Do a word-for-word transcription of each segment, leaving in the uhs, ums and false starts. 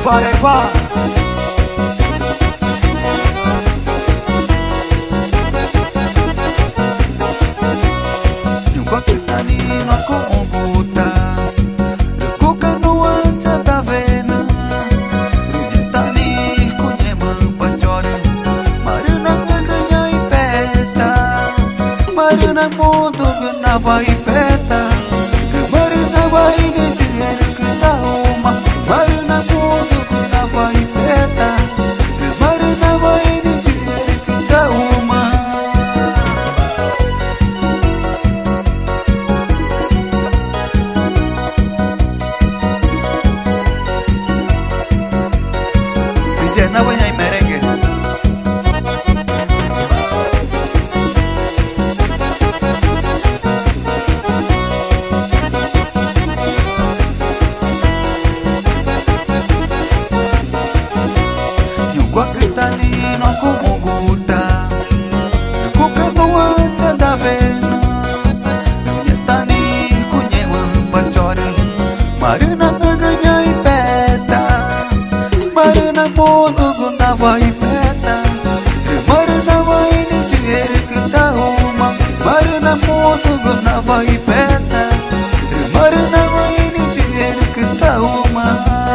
Areva. Nyumba kitani na kumbuta Rukuka nuanca da vena Runyetani kunye mempacor Marina ngegenya ipeta Marina mudu genapa ipeta Marina baini jigen ketauma Marina mudu genapa ipeta Marina baini jigen ketauma Vijana banyak merengue Nyungwa kitani no kumuguta Kuka nuanca da vena Nyetani kunye mempacor Marina ngegenya ipeta Marina mudu gunava ipeta Marina waini jir ketauma Marina mudu gunava ipeta Marina waini jir ketauma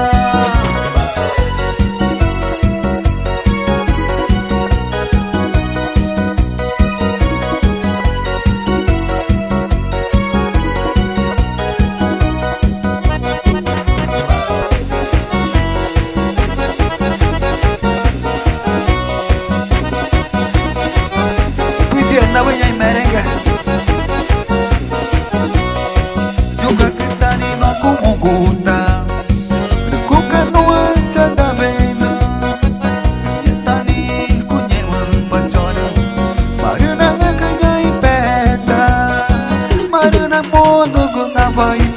Vijana banyak merengue Nyungwa kitani no kumuguta Rukuka nuanca da vena Nyetani kunye mempacor Marina ngegenya ipeta Marina mudu gunava ipeta